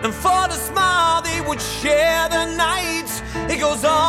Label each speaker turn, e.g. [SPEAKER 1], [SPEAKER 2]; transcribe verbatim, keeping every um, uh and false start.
[SPEAKER 1] and for the smile they would share the night. It goes on